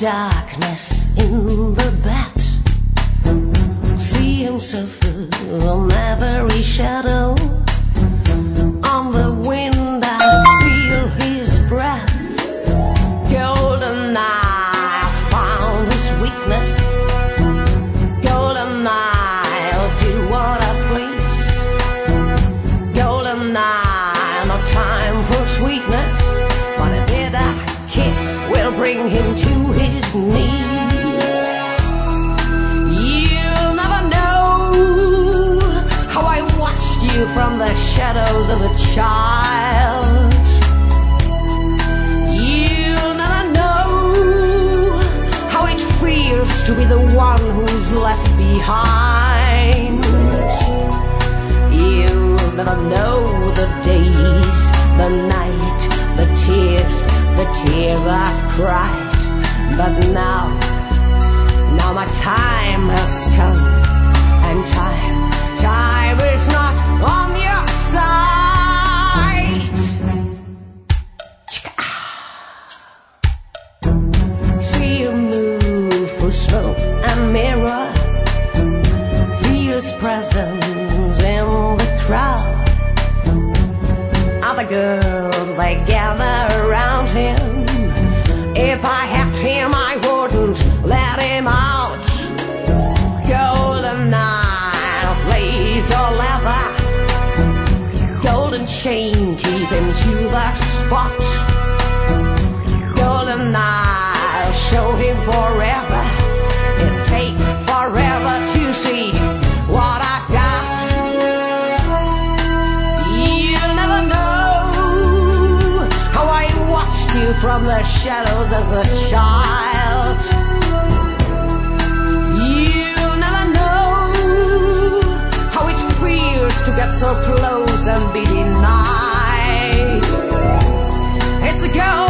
darkness in the bat. See him suffer on every shadow. On the wind I feel his breath. Golden eye, I found his weakness. Golden eye, I'll do what I please. Golden eye, no time for sweetness, but a bitter kiss will bring him to his knees. You'll never know how I watched you from the shadows as a child. You'll never know how it feels to be the one who's left behind. You'll never know the days, the night, the tears I've cried. But now my time has come, and time is not on your side. See you move for smoke and mirror. Feel his presence in the crowd. Other girls, they gather around him. If I had him, I wouldn't let him out. Golden eye, blaze or leather. Golden chain, keep him to the spot. Golden eye, I'll show him forever. It'll take forever to see what I've got. You'll never know how I watched you from the shadows as a child. You'll never know how it feels to get so close and be denied. It's a girl